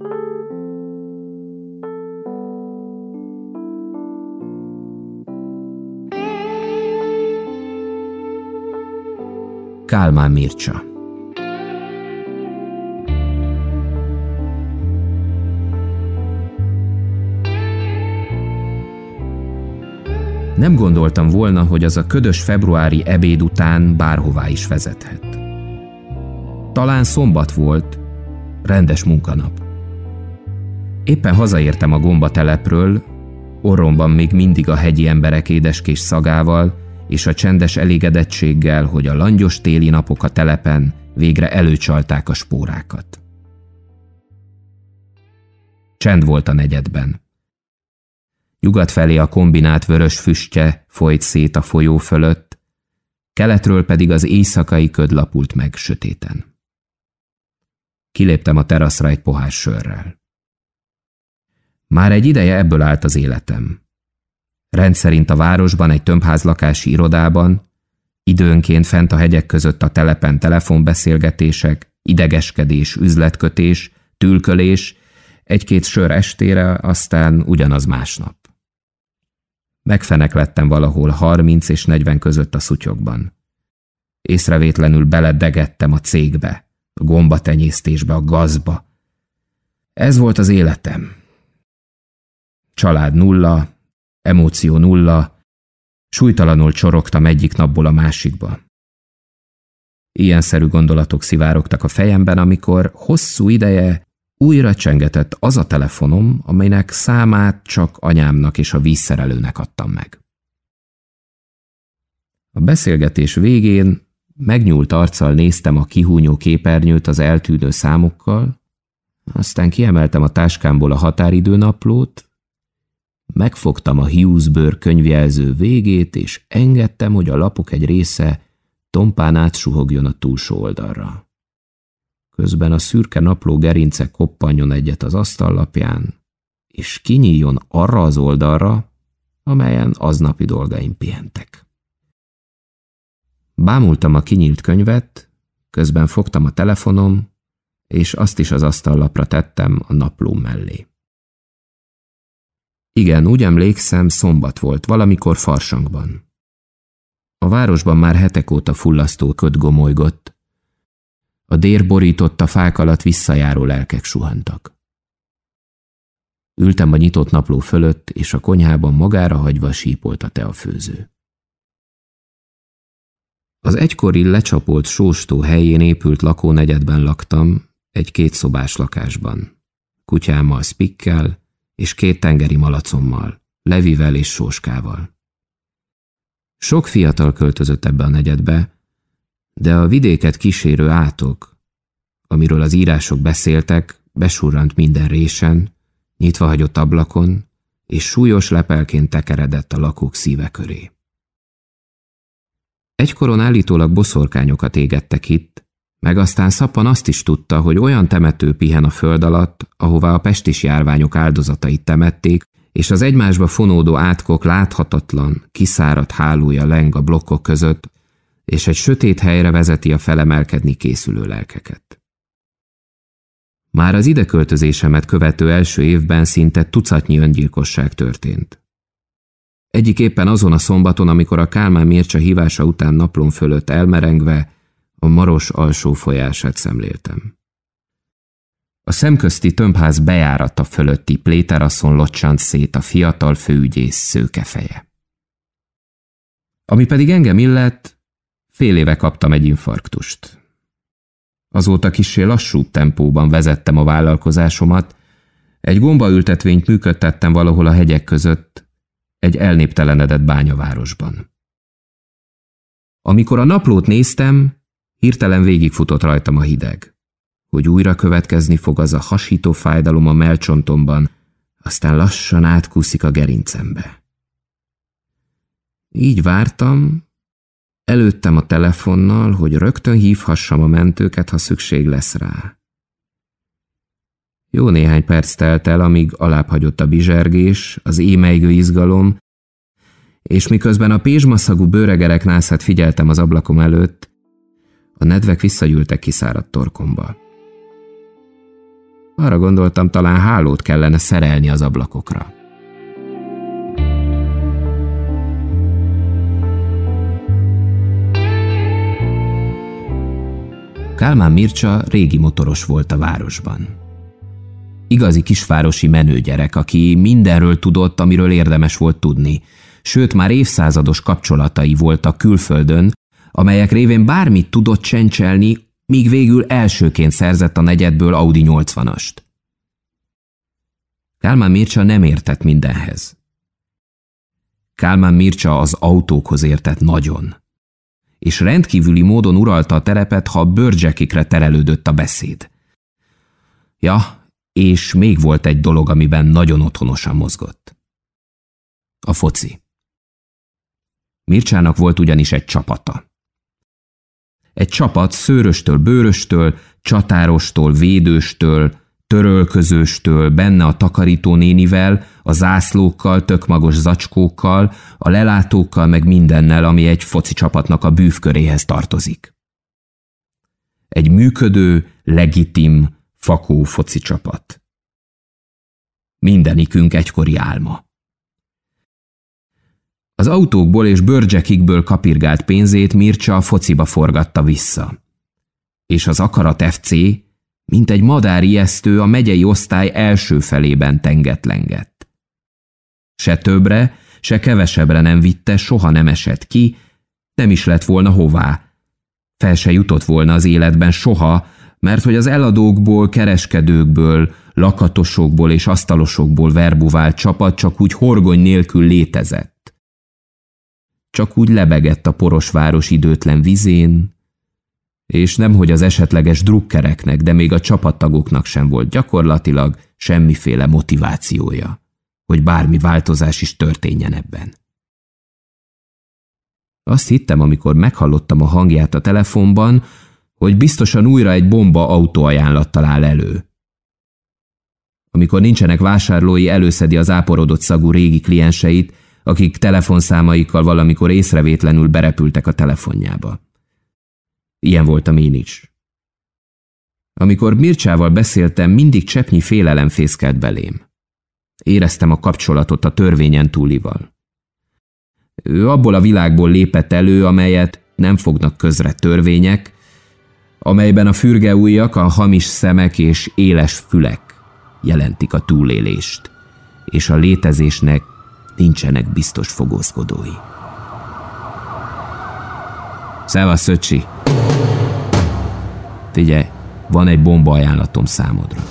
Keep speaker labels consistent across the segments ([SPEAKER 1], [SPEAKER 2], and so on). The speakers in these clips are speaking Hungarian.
[SPEAKER 1] Kálmán Mircsa. Nem gondoltam volna, hogy az a ködös februári ebéd után bárhová is vezethet. Talán szombat volt, rendes munkanap. Éppen hazaértem a Gombatelepről, orromban még mindig a hegyi emberek édeskés szagával, és a csendes elégedettséggel, hogy a langyos téli napok a telepen végre előcsalták a spórákat. Csend volt a negyedben. Nyugat felé a kombinát vörös füstje folyt szét a folyó fölött, keletről pedig az éjszakai köd lapult meg sötéten. Kiléptem a teraszra egy pohár sörrel. Már egy ideje ebből állt az életem. Rendszerint a városban egy tömbházlakási irodában, időnként fent a hegyek között a telepen telefonbeszélgetések, idegeskedés, üzletkötés, tülkölés, egy-két sör estére, aztán ugyanaz másnap. Megfeneklettem valahol 30 és 40 között a szutyokban. Észrevétlenül beledegettem a cégbe, a gombatenyésztésbe, a gazba. Ez volt az életem. Család nulla, emóció nulla, súlytalanul csorogtam egyik napból a másikba. Ilyenszerű gondolatok szivárogtak a fejemben, amikor hosszú ideje újra csengetett az a telefonom, amelynek számát csak anyámnak és a vízszerelőnek adtam meg. A beszélgetés végén megnyúlt arccal néztem a kihúnyó képernyőt az eltűnő számokkal, aztán kiemeltem a táskámból a határidőnaplót, megfogtam a Hughes-bőr könyvjelző végét, és engedtem, hogy a lapok egy része tompán átsuhogjon a túlsó oldalra. Közben a szürke napló gerince koppanjon egyet az asztallapján, és kinyíljon arra az oldalra, amelyen aznapi dolgaim pihentek. Bámultam a kinyílt könyvet, közben fogtam a telefonom, és azt is az asztallapra tettem a naplóm mellé. Igen, úgy emlékszem, szombat volt, valamikor Farsangban. A városban már hetek óta fullasztó köd gomolygott, a dér borította fák alatt visszajáró lelkek suhantak. Ültem a nyitott napló fölött, és a konyhában magára hagyva sípolt a teafőző. Az egykori lecsapolt sóstó helyén épült lakónegyedben laktam, egy kétszobás lakásban. Kutyámmal, Spikkel, és 2 tengeri malacommal, Levivel és Sóskával. Sok fiatal költözött ebbe a negyedbe, de a vidéket kísérő átok, amiről az írások beszéltek, besurrant minden résen, nyitva hagyott ablakon, és súlyos lepelként tekeredett a lakók szíve köré. Egykoron állítólag boszorkányokat égettek itt, meg aztán Szappan azt is tudta, hogy olyan temető pihen a föld alatt, ahová a pestis járványok áldozatait temették, és az egymásba fonódó átkok láthatatlan, kiszáradt hálója leng a blokkok között, és egy sötét helyre vezeti a felemelkedni készülő lelkeket. Már az ideköltözésemet követő első évben szinte tucatnyi öngyilkosság történt. Egyik éppen azon a szombaton, amikor a Kálmán Mircsa hívása után naplom fölött elmerengve a Maros alsó folyását szemléltem. A szemközti tömbház bejárata fölötti pléteraszon locsant szét a fiatal főügyész szőke feje. Ami pedig engem illet, fél éve kaptam egy infarktust. Azóta kissé lassúbb tempóban vezettem a vállalkozásomat, egy gombaültetvényt működtettem valahol a hegyek között, egy elnéptelenedett bányavárosban. Amikor a naplót néztem, hirtelen végigfutott rajtam a hideg, hogy újra következni fog az a hasító fájdalom a mellcsontomban, aztán lassan átkúszik a gerincembe. Így vártam, előttem a telefonnal, hogy rögtön hívhassam a mentőket, ha szükség lesz rá. Jó néhány perc telt el, amíg alábbhagyott a bizsergés, az émelygő izgalom, és miközben a pézsmaszagú bőregerek nászát figyeltem az ablakom előtt, a nedvek visszagyűltek kiszáradt torkomba. Arra gondoltam, talán hálót kellene szerelni az ablakokra. Kálmán Mircsa régi motoros volt a városban. Igazi kisvárosi menőgyerek, aki mindenről tudott, amiről érdemes volt tudni, sőt már évszázados kapcsolatai voltak külföldön, amelyek révén bármit tudott csencselni, míg végül elsőként szerzett a negyedből Audi 80-ast. Kálmán Mircsa nem értett mindenhez. Kálmán Mircsa az autókhoz értett nagyon, és rendkívüli módon uralta a terepet, ha a bőrcsekikre terelődött a beszéd. Ja, és még volt egy dolog, amiben nagyon otthonosan mozgott. A foci. Mircsának volt ugyanis egy csapata. Egy csapat szőröstől, bőröstől, csatárostól, védőstől, törölközőstől, benne a takarítónénivel, a zászlókkal, tökmagos zacskókkal, a lelátókkal, meg mindennel, ami egy foci csapatnak a bűvköréhez tartozik. Egy működő, legitim, fakó foci csapat. Mindenikünk egykori álma. Az autókból és bőrcsekikből kapirgált pénzét Mircsa a fociba forgatta vissza. És az Akarat FC, mint egy madárijesztő, a megyei osztály első felében tengetlengett. Se többre, se kevesebbre nem vitte, soha nem esett ki, nem is lett volna hová. Fel se jutott volna az életben soha, mert hogy az eladókból, kereskedőkből, lakatosokból és asztalosokból verbuvált csapat csak úgy horgony nélkül létezett. Csak úgy lebegett a poros város időtlen vizén, és nemhogy az esetleges drukkereknek, de még a csapattagoknak sem volt gyakorlatilag semmiféle motivációja, hogy bármi változás is történjen ebben. Azt hittem, amikor meghallottam a hangját a telefonban, hogy biztosan újra egy bomba autóajánlattal áll elő. Amikor nincsenek vásárlói, előszedi az áporodott szagú régi klienseit, akik telefonszámaikkal valamikor észrevétlenül berepültek a telefonjába. Ilyen voltam én is. Amikor Mircsával beszéltem, mindig cseppnyi félelem fészkelt belém. Éreztem a kapcsolatot a törvényen túlival. Ő abból a világból lépett elő, amelyet nem fognak közre törvények, amelyben a fürge ujjak, a hamis szemek és éles fülek jelentik a túlélést, és a létezésnek nincsenek biztos fogózkodói. Szevasz, öcsi! Figyelj, van egy bomba ajánlatom számodra.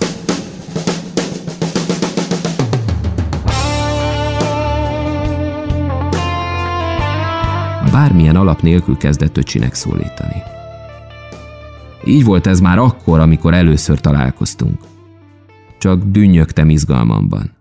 [SPEAKER 1] Bármilyen alap nélkül kezdett öcsinek szólítani. Így volt ez már akkor, amikor először találkoztunk. Csak dünnyögtem izgalmamban.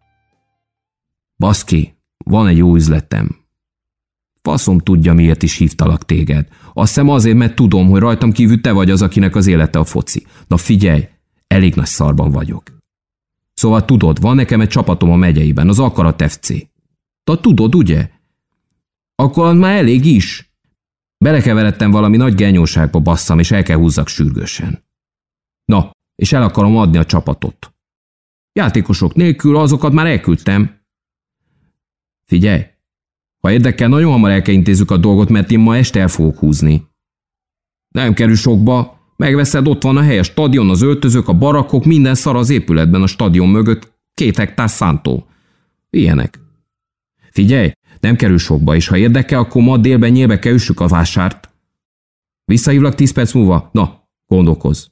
[SPEAKER 1] Baszki, van egy jó üzletem. Faszom tudja, miért is hívtalak téged. Azt hiszem azért, mert tudom, hogy rajtam kívül te vagy az, akinek az élete a foci. Na figyelj, elég nagy szarban vagyok. Szóval tudod, van nekem egy csapatom a megyeiben, az Akarat FC. De tudod, ugye? Akkor már elég is. Belekeveredtem valami nagy genyóságba, basszam, és el kell húzzak sürgősen. Na, és el akarom adni a csapatot. Játékosok nélkül azokat már elküldtem. Figyelj, ha érdekel, nagyon hamar el kell intézzük a dolgot, mert én ma este el fogok húzni. Nem kerül sokba, megveszed, ott van a hely, a stadion, az öltözők, a barakkok, minden szar az épületben, a stadion mögött 2 hektár szántó. Ilyenek. Figyelj, nem kerül sokba, és ha érdekel, akkor ma délben nyílbe kell üssük a vásárt. Visszahívlak 10 perc múlva? Na, gondolkozz.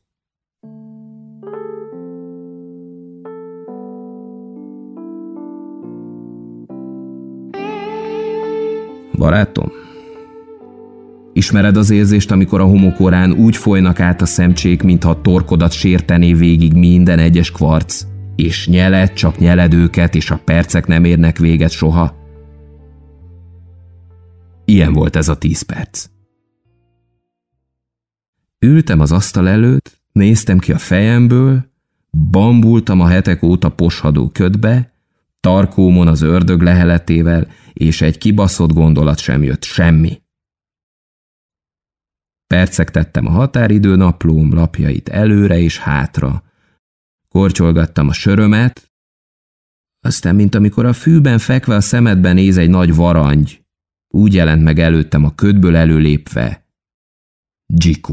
[SPEAKER 1] Barátom, ismered az érzést, amikor a homokórán úgy folynak át a szemcsék, mintha a torkodat sértené végig minden egyes kvarc, és nyeled, csak nyeled őket, és a percek nem érnek véget soha? Ilyen volt ez a 10 perc. Ültem az asztal előtt, néztem ki a fejemből, bambultam a hetek óta poshadó ködbe, tarkómon az ördög leheletével, és egy kibaszott gondolat sem jött, semmi. Percektettem a határidő naplóm lapjait előre és hátra. Korcsolgattam a sörömet, aztán, mint amikor a fűben fekve a szemedben néz egy nagy varangy, úgy jelent meg előttem a ködből előlépve Dzsiku.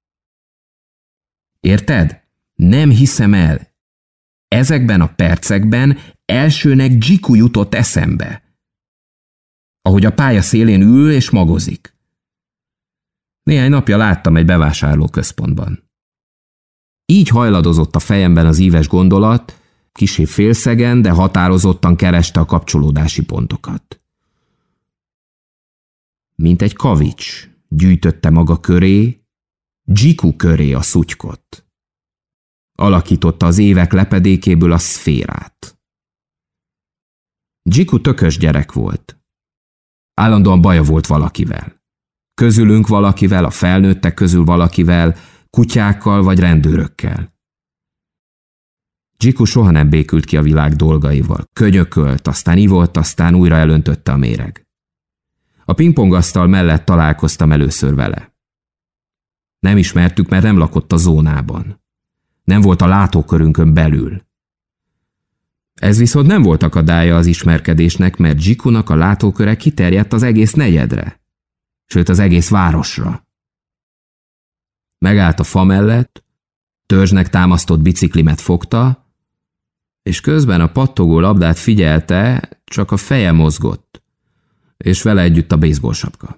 [SPEAKER 1] Érted? Nem hiszem el. Ezekben a percekben elsőnek Dzsiku jutott eszembe. Ahogy a pálya szélén ül és magozik. Néhány napja láttam egy bevásárlóközpontban. Így hajladozott a fejemben az íves gondolat, kissé félszegen, de határozottan kereste a kapcsolódási pontokat. Mint egy kavics gyűjtötte maga köré, Dzsiku köré a szutykot. Alakította az évek lepedékéből a szférát. Dzsiku tökös gyerek volt. Állandóan baja volt valakivel. Közülünk valakivel, a felnőttek közül valakivel, kutyákkal vagy rendőrökkel. Dzsiku soha nem békült ki a világ dolgaival. Könyökölt, aztán ivott, aztán újra elöntötte a méreg. A pingpongasztal mellett találkoztam először vele. Nem ismertük, mert nem lakott a zónában. Nem volt a látókörünkön belül. Ez viszont nem volt akadálya az ismerkedésnek, mert Dzsikunak a látóköre kiterjedt az egész negyedre, sőt az egész városra. Megállt a fa mellett, törzsnek támasztott biciklimet fogta, és közben a pattogó labdát figyelte, csak a feje mozgott, és vele együtt a baseball sapka.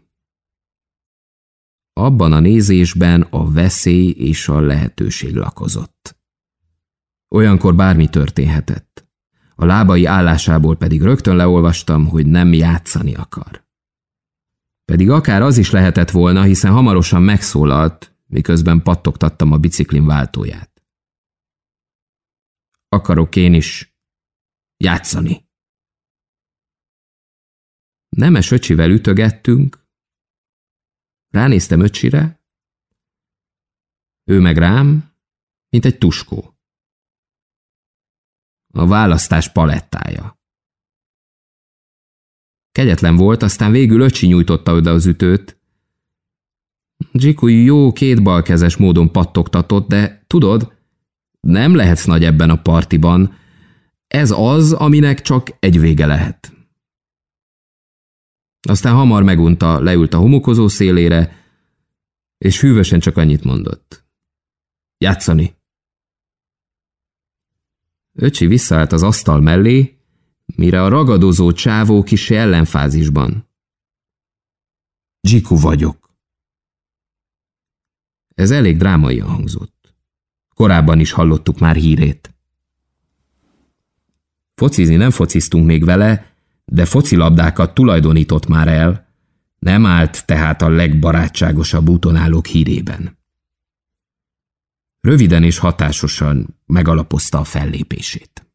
[SPEAKER 1] Abban a nézésben a veszély és a lehetőség lakozott. Olyankor bármi történhetett. A lábai állásából pedig rögtön leolvastam, hogy nem játszani akar. Pedig akár az is lehetett volna, hiszen hamarosan megszólalt, miközben pattogtattam a biciklim váltóját. Akarok én is játszani. Nemes öcsivel ütögettünk, ránéztem öcsire, ő meg rám, mint egy tuskó. A választás palettája. Kegyetlen volt, aztán végül öcsi nyújtotta oda az ütőt. Dzsiku jó kétbalkezes módon pattogtatott, de tudod, nem lehetsz nagy ebben a partiban. Ez az, aminek csak egy vége lehet. Aztán hamar megunta, leült a homokozó szélére, és hűvösen csak annyit mondott. Játszani. Öcsi visszaállt az asztal mellé, mire a ragadozó csávó kissé ellenfázisban. Dzsiku vagyok. Ez elég drámaian hangzott. Korábban is hallottuk már hírét. Focizni nem fociztunk még vele, de focilabdákat tulajdonított már el, nem állt tehát a legbarátságosabb úton állók hírében. Röviden és hatásosan megalapozta a fellépését.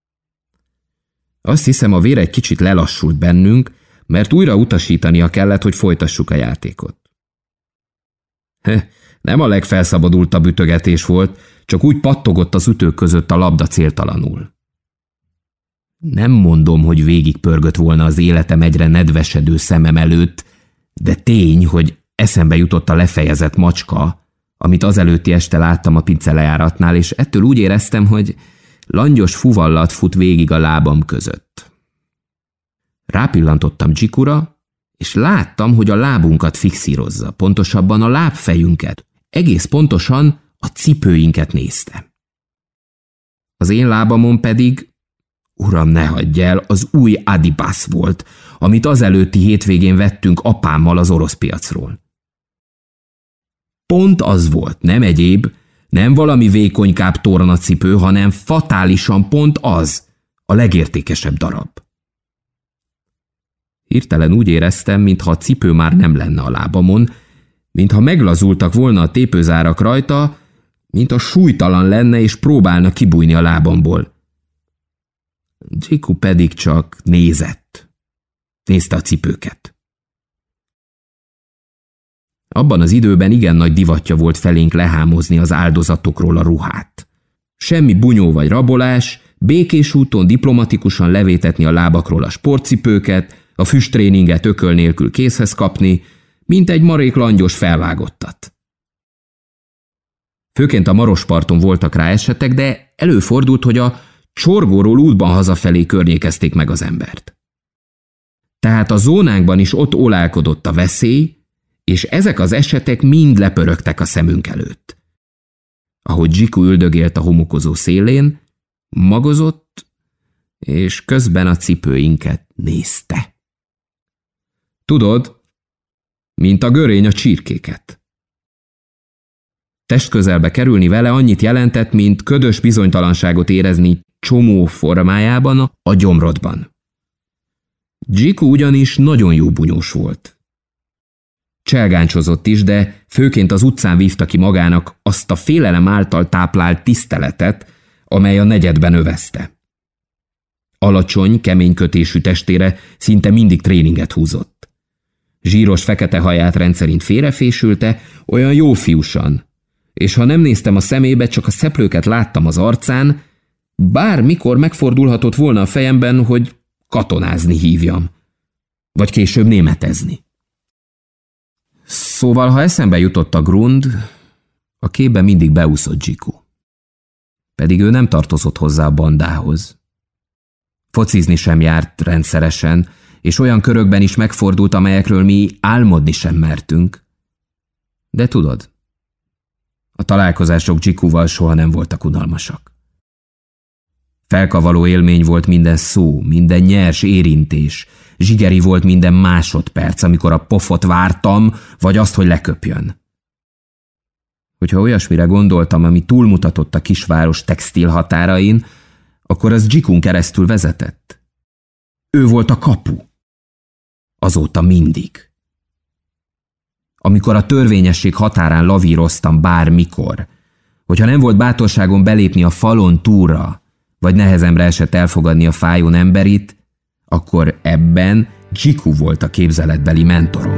[SPEAKER 1] Azt hiszem, a vér egy kicsit lelassult bennünk, mert újra utasítania kellett, hogy folytassuk a játékot. Nem a legfelszabadultabb ütögetés volt, csak úgy pattogott az ütők között a labda céltalanul. Nem mondom, hogy végigpörgött volna az életem egyre nedvesedő szemem előtt, de tény, hogy eszembe jutott a lefejezett macska, amit azelőtti este láttam a pincelejáratnál, és ettől úgy éreztem, hogy langyos fuvallat fut végig a lábam között. Rápillantottam Dzsikura, és láttam, hogy a lábunkat fixírozza, pontosabban a lábfejünket, egész pontosan a cipőinket nézte. Az én lábamon pedig, uram, ne hagyj el, az új Adidas volt, amit azelőtti hétvégén vettünk apámmal az orosz piacról. Pont az volt, nem egyéb, nem valami vékonykább tornacipő, hanem fatálisan pont az, a legértékesebb darab. Hirtelen úgy éreztem, mintha a cipő már nem lenne a lábamon, mintha meglazultak volna a tépőzárak rajta, mintha súlytalan lenne és próbálna kibújni a lábamból. Dzsiku pedig csak nézett. Nézte a cipőket. Abban az időben igen nagy divatja volt felénk lehámozni az áldozatokról a ruhát. Semmi bunyó vagy rabolás, békés úton diplomatikusan levétetni a lábakról a sportcipőket, a füsttréninget ököl nélkül kézhez kapni, mint egy marék langyos felvágottat. Főként a Marosparton voltak rá esetek, de előfordult, hogy a Csorgóról útban hazafelé környékezték meg az embert. Tehát a zónánkban is ott olálkodott a veszély, és ezek az esetek mind lepörögtek a szemünk előtt. Ahogy Zsiku üldögélt a homokozó szélén, magozott, és közben a cipőinket nézte. Tudod, mint a görény a csirkéket. Testközelbe kerülni vele annyit jelentett, mint ködös bizonytalanságot érezni csomó formájában a gyomrodban. Zsiku ugyanis nagyon jó bunyós volt. Cselgáncsozott is, de főként az utcán vívta ki magának azt a félelem által táplált tiszteletet, amely a negyedben övezte. Alacsony, kemény kötésű testére szinte mindig tréninget húzott. Zsíros fekete haját rendszerint félrefésülte, olyan jó fiúsan, és ha nem néztem a szemébe, csak a szeplőket láttam az arcán, bármikor megfordulhatott volna a fejemben, hogy katonázni hívjam, vagy később németezni. Szóval, ha eszembe jutott a Grund, a képbe mindig beúszott Zsiku. Pedig ő nem tartozott hozzá a bandához. Focizni sem járt rendszeresen, és olyan körökben is megfordult, amelyekről mi álmodni sem mertünk. De tudod, a találkozások Zsikuval soha nem voltak unalmasak. Felkavaló élmény volt minden szó, minden nyers érintés, zsigeri volt minden másodperc, amikor a pofot vártam, vagy azt, hogy leköpjön. Hogyha olyasmire gondoltam, ami túlmutatott a kisváros textil határain, akkor az Zsikun keresztül vezetett. Ő volt a kapu. Azóta mindig. Amikor a törvényesség határán lavíroztam bármikor, hogyha nem volt bátorságom belépni a falon túlra, vagy nehezemre esett elfogadni a fájón emberit, akkor ebben Zsiku volt a képzeletbeli mentorom.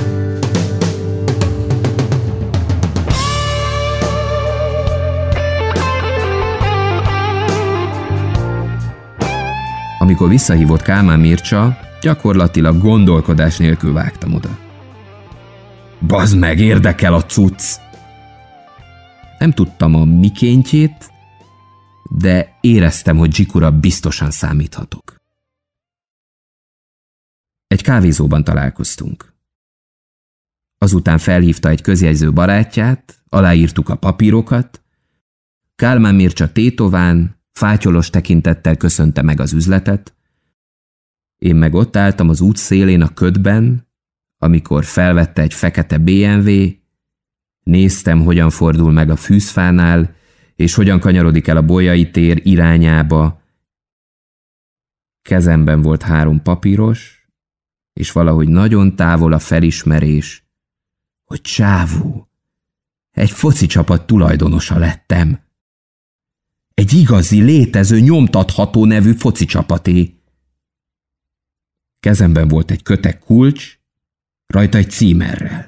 [SPEAKER 1] Amikor visszahívott Kálmán Mircsa, gyakorlatilag gondolkodás nélkül vágtam oda. Bazd meg, érdekel a cucc! Nem tudtam a mikéntjét, de éreztem, hogy Zsikura biztosan számíthatok. Egy kávézóban találkoztunk. Azután felhívta egy közjegyző barátját, aláírtuk a papírokat, Kálmán Mircsa tétován, fátyolos tekintettel köszönte meg az üzletet, én meg ott álltam az út szélén a ködben, amikor felvette egy fekete BMW, néztem, hogyan fordul meg a fűzfánál, és hogyan kanyarodik el a Bolyai tér irányába. Kezemben volt 3 papíros, és valahogy nagyon távol a felismerés, hogy csávó, egy foci csapat tulajdonosa lettem. Egy igazi, létező, nyomtatható nevű foci csapaté. Kezemben volt egy kötek kulcs, rajta egy címerrel.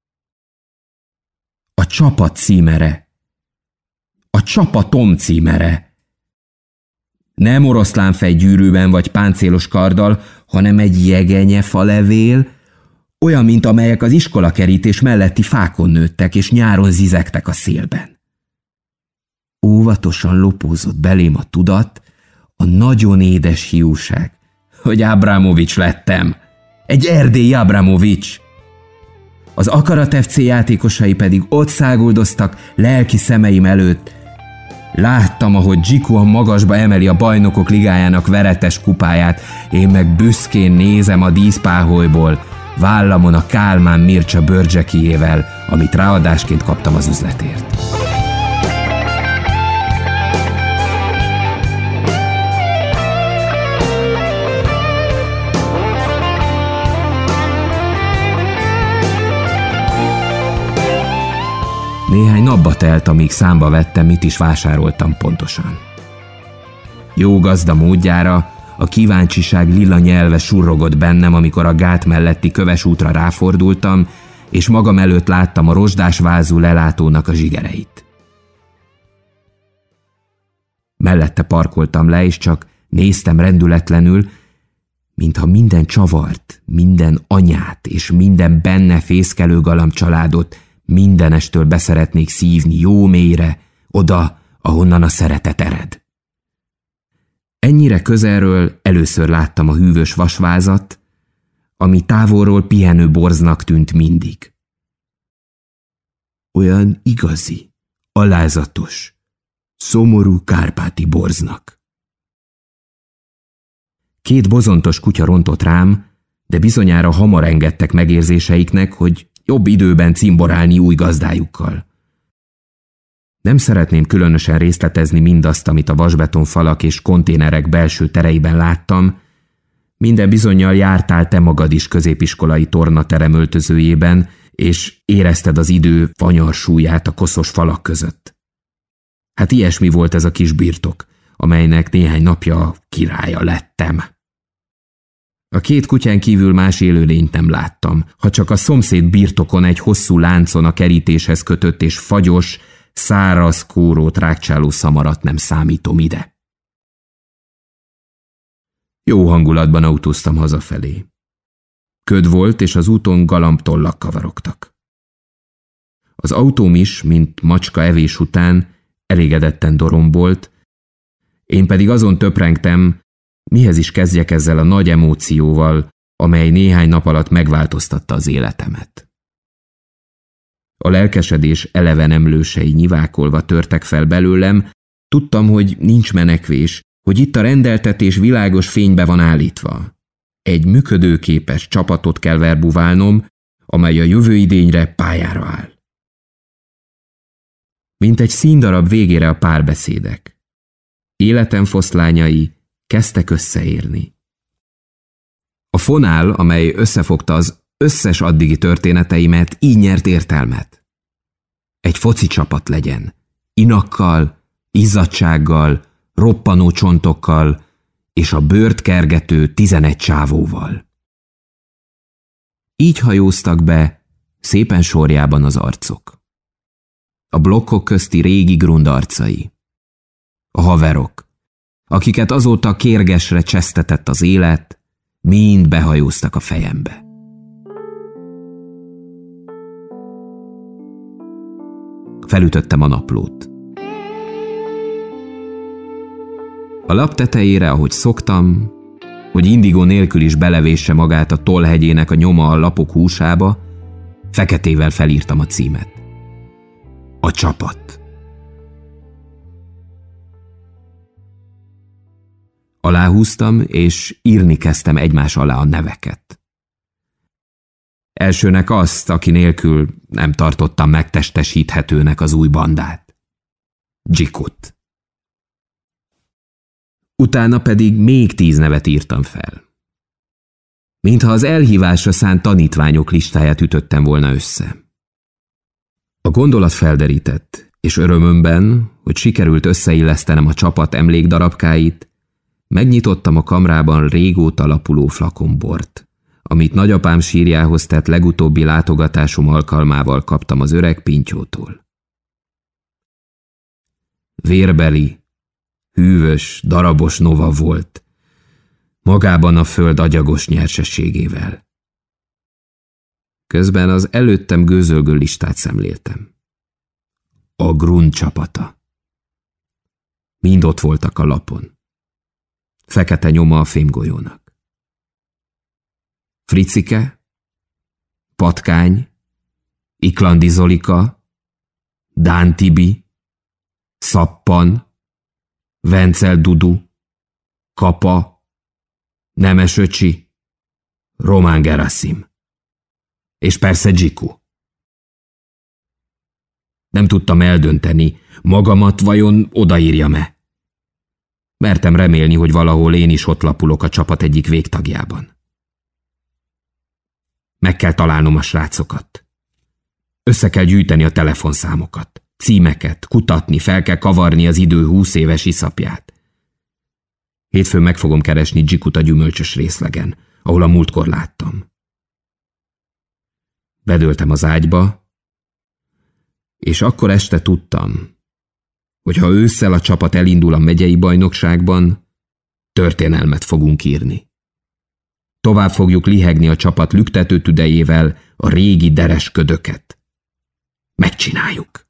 [SPEAKER 1] A csapat címere. A csapatom címere. Nem oroszlánfej gyűrűben vagy páncélos karddal, hanem egy jegenyefalevél, olyan, mint amelyek az iskolakerítés melletti fákon nőttek, és nyáron zizegtek a szélben. Óvatosan lopózott belém a tudat, a nagyon édes hiúság, hogy Abramovics lettem. Egy erdélyi Abramovics. Az Akarat FC játékosai pedig ott száguldoztak lelki szemeim előtt. Láttam, ahogy Zsiku a magasba emeli a Bajnokok Ligájának veretes kupáját, én meg büszkén nézem a díszpáholyból, vállamon a Kálmán Mircsa bőrcsekijével, amit ráadásként kaptam az üzletért. Néhány napba telt, amíg számba vettem, mit is vásároltam pontosan. Jó gazda módjára a kíváncsiság lila nyelve surrogott bennem, amikor a gát melletti köves útra ráfordultam, és magam előtt láttam a rozsdás vázú lelátónak a zsigereit. Mellette parkoltam le, és csak néztem rendületlenül, mintha minden csavart, minden anyát és minden benne fészkelő galamb családot mindenestől beszeretnék szívni jó mélyre, oda, ahonnan a szeretet ered. Ennyire közelről először láttam a hűvös vasvázat, ami távolról pihenő borznak tűnt mindig. Olyan igazi, alázatos, szomorú kárpáti borznak. 2 bozontos kutya rontott rám, de bizonyára hamar engedtek megérzéseiknek, hogy jobb időben cimborálni új gazdájukkal. Nem szeretném különösen részletezni mindazt, amit a vasbetonfalak és konténerek belső tereiben láttam. Minden bizonnyal jártál te magad is középiskolai tornaterem öltözőjében, és érezted az idő fanyar súlyát a koszos falak között. Hát ilyesmi volt ez a kis birtok, amelynek néhány napja királya lettem. A 2 kutyán kívül más élőlényt nem láttam, ha csak a szomszéd birtokon egy hosszú láncon a kerítéshez kötött és fagyos, száraz kórót rákcsáló szamarat nem számítom ide. Jó hangulatban autóztam hazafelé. Köd volt, és az úton galambtollak kavarogtak. Az autóm is, mint macska evés után, elégedetten dorombolt, én pedig azon töprengtem, mihez is kezdjek ezzel a nagy emócióval, amely néhány nap alatt megváltoztatta az életemet. A lelkesedés eleven emlősei nyivákolva törtek fel belőlem, tudtam, hogy nincs menekvés, hogy itt a rendeltetés világos fénybe van állítva. Egy működőképes csapatot kell verbuválnom, amely a jövő idényre pályára áll. Mint egy színdarab végére a párbeszédek. Életem foszlányai kezdtek összeérni. A fonál, amely összefogta az összes addigi történeteimet, így nyert értelmet. Egy foci csapat legyen. Inakkal, izzadsággal, roppanó csontokkal és a bőrt kergető 11 csávóval. Így hajóztak be szépen sorjában az arcok. A blokkok közti régi grund arcai. A haverok, akiket azóta kérgesre csesztetett az élet, mind behajóztak a fejembe. Felütöttem a naplót. A lap tetejére, ahogy szoktam, hogy indigó nélkül is belevésse magát a tollhegyének a nyoma a lapok húsába, feketével felírtam a címet. A csapat. Aláhúztam, és írni kezdtem egymás alá a neveket. Elsőnek azt, aki nélkül nem tartottam megtestesíthetőnek az új bandát. Dzsikut. Utána pedig még 10 nevet írtam fel. Mintha az elhívásra szánt tanítványok listáját ütöttem volna össze. A gondolat felderített, és örömömben, hogy sikerült összeillesztenem a csapat emlékdarabkáit, megnyitottam a kamrában régóta lapuló flakonbort, amit nagyapám sírjához tett legutóbbi látogatásom alkalmával kaptam az öreg Pintyótól. Vérbeli, hűvös, darabos nova volt, magában a föld agyagos nyersességével. Közben az előttem gőzölgő listát szemléltem. A Grund csapata. Mind ott voltak a lapon. Fekete nyoma a fémgolyónak. Fricike, Patkány, Iklandi Zolika, Dán Tibi, Szappan, Vencel Dudu, Kapa, Nemes öcsi, Román Geraszim. És persze Dzsiku. Nem tudtam eldönteni, magamat vajon odaírjam-e. Mertem remélni, hogy valahol én is ott lapulok a csapat egyik végtagjában. Meg kell találnom a srácokat. Össze kell gyűjteni a telefonszámokat, címeket, kutatni, fel kell kavarni az idő 20 éves iszapját. Hétfőn meg fogom keresni Dzsikut a gyümölcsös részlegen, ahol a múltkor láttam. Bedőltem az ágyba, és akkor este tudtam, hogy ha ősszel a csapat elindul a megyei bajnokságban, történelmet fogunk írni. Tovább fogjuk lihegni a csapat lüktető tüdejével a régi deres ködöket.
[SPEAKER 2] Megcsináljuk.